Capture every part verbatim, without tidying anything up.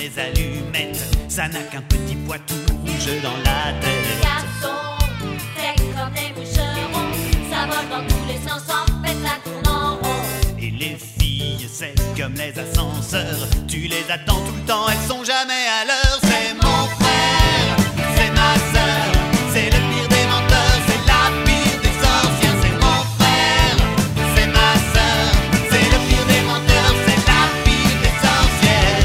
des allumettes, ça n'a qu'un petit poids tout rouge dans la tête. Les garçons, c'est comme des moucherons, ça vole dans tous les sens, en fait ça tourne en rond. Et les filles, c'est comme les ascenseurs, tu les attends tout le temps, elles sont jamais à l'heure. C'est mon frère, c'est ma sœur, c'est le pire des menteurs, c'est la pire des sorcières. C'est mon frère, c'est ma sœur, c'est le pire des menteurs, c'est la pire des sorcières.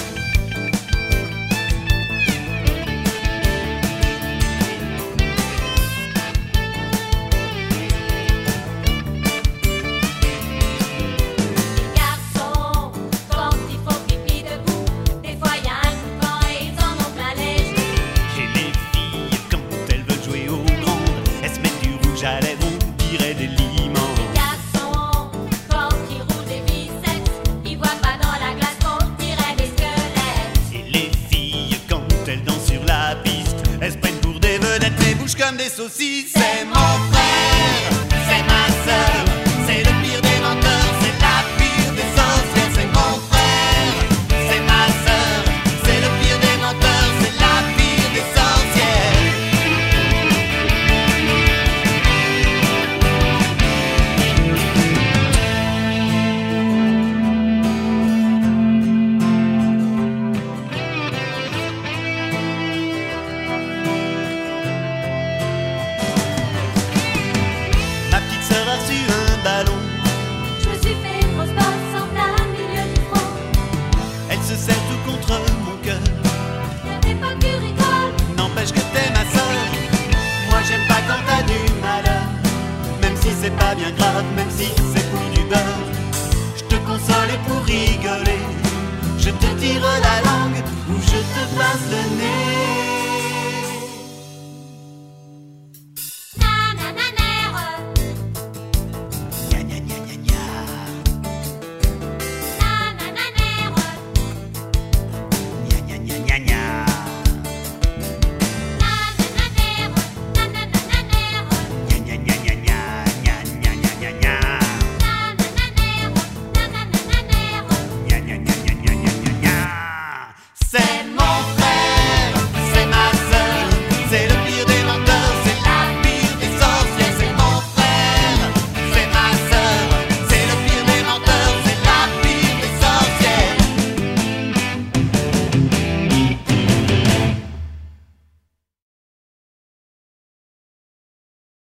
Les garçons, quand il faut pipi debout, des fois y a un coupant et ils en ont plein les genoux. Et les filles, quand elles veulent jouer aux grandes, elles se mettent du rouge à lèvres, on dirait des limons. Les garçons, quand ils roulent des biceps, ils voient pas dans la glace, on dirait des squelettes. Et les filles, quand elles dansent sur la piste, elles se prennent pour des vedettes, les bouches comme des saucisses. C'est mon frère, c'est ma sœur, c'est le pire des menteurs, c'est la pire des sorcières. C'est mon frère, c'est ma sœur, c'est le pire des menteurs, c'est la pire des sorcières. Ma petite sœur a reçu un ballon, Je me suis fait grosse bosse en plein milieu du front. elle se serre tout contre mon cœur. Y'a des pas qui rigolent, N'empêche que t'es ma sœur, moi j'aime pas quand t'as du malheur. Même si c'est pas bien grave, même si c'est pour du beurre. Je te console et pour rigoler, je te tire la langue ou je te passe le nez.